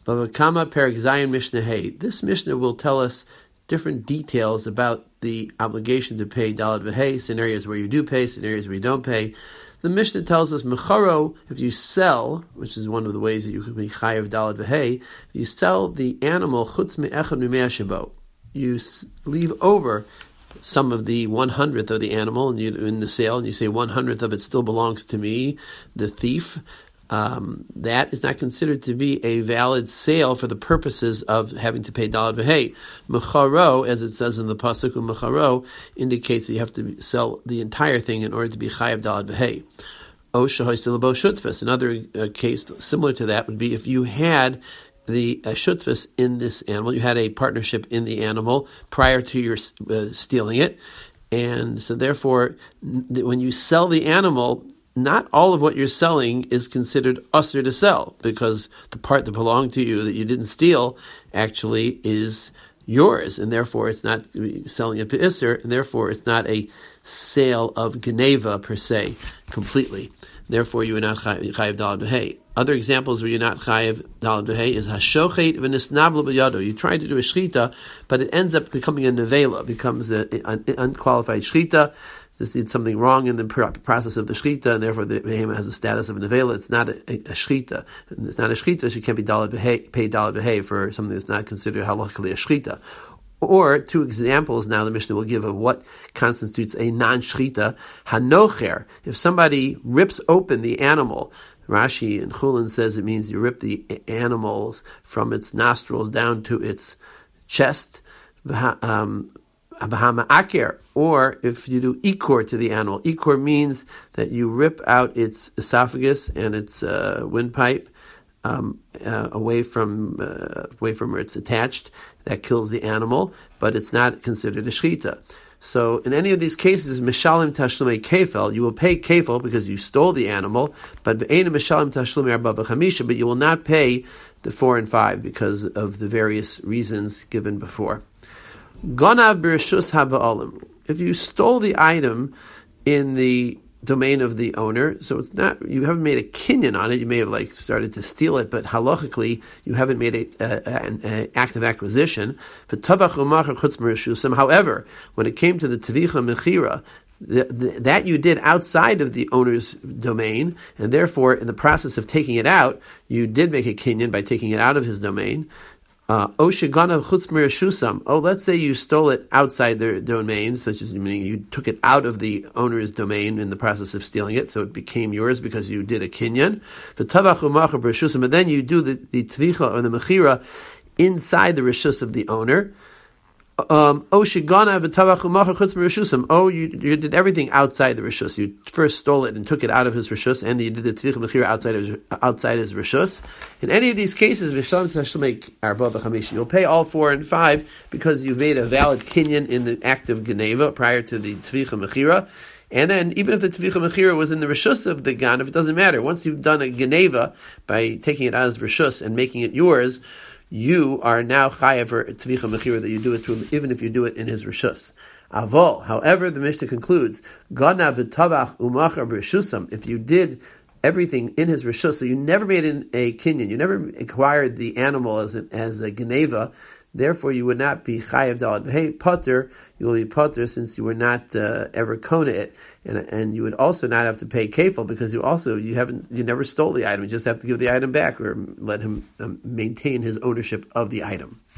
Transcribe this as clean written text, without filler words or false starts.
Bava Kama Perek Zayin Mishnah Hey. This Mishnah will tell us different details about the obligation to pay Dalad V'Hei, scenarios where you do pay, scenarios where you don't pay. The Mishnah tells us, Mecharo, if you sell, which is one of the ways that you can be Chayav Dalad V'Hei, if you sell the animal, Chutz Me'echad Mimei Shabo, you leave over some of the 1/100th of the animal and you in the sale, and you say 1/100th of it still belongs to me, the thief. That is not considered to be a valid sale for the purposes of having to pay Dalad V'Hei. Mecharo, as it says in the pasuk, Mecharo indicates that you have to sell the entire thing in order to be Chayav Dalad V'Hei. O Shahoy Silabo Shutfas. Another case similar to that would be if you had the shutfas in this animal, you had a partnership in the animal prior to your stealing it, and so therefore, when you sell the animal, not all of what you're selling is considered usher to sell, because the part that belonged to you that you didn't steal actually is yours, and therefore it's not selling a pe'isser, and therefore it's not a sale of geneva per se, completely. Therefore you are not chayiv dalad v'hei. Other examples where you're not chayiv dalad v'hei is hashochet v'nisnavlo b'yado. You try to do a shchita, but it ends up becoming a nevela, becomes an unqualified shchita. This is something wrong in the process of the shchita, and therefore the behema has the status of a nevela. It's not a shchita. It's not a shchita. She can't be dalad v'hei, pay dalad v'hei for something that's not considered halachically a shchita. Or two examples now the Mishnah will give of what constitutes a non-shchita. Hanocher, if somebody rips open the animal, Rashi and Chulin says it means you rip the animals from its nostrils down to its chest. Or if you do ikor to the animal. Ikor means that you rip out its esophagus and its windpipe away from where it's attached. That kills the animal, but it's not considered a shchita. So in any of these cases, mishalim tashlumei kefel, you will pay kefel because you stole the animal, but mishalim tashlumei arba v'chamisha, but you will not pay the 4 and 5 because of the various reasons given before. Ganav b'reshus haba'olim. If you stole the item in the domain of the owner, so it's not, you haven't made a kinyan on it, you may have started to steal it, but halachically you haven't made an act of acquisition. However, when it came to the tavicha mechira, that you did outside of the owner's domain, and therefore in the process of taking it out, you did make a kinyan by taking it out of his domain. Let's say you stole it outside their domain, such as meaning you took it out of the owner's domain in the process of stealing it, so it became yours because you did a kinyan. But then you do the tvicha or the mechira inside the reshus of the owner. You did everything outside the reshus. You first stole it and took it out of his reshus, and you did the tzvich mechira outside his reshus. In any of these cases, you'll pay all 4 and 5 because you've made a valid kinyan in the act of geneva prior to the tzvich mechira. And then, even if the tzvich mechira was in the reshus of the ganav, it doesn't matter. Once you've done a geneva by taking it out of his reshus and making it yours, you are now chayav for tvicha mechira that you do it to him, even if you do it in his reshus. Avol, however, the Mishnah concludes, ganav v'tavach umachar b'reshusam. If you did everything in his reshus, so you never made a kinyan, you never acquired the animal as a geneva, therefore you would not be chayav dalad v'hei potter. You will be potter since you were not ever kona it, and you would also not have to pay kefil because you never stole the item. You just have to give the item back or let him maintain his ownership of the item.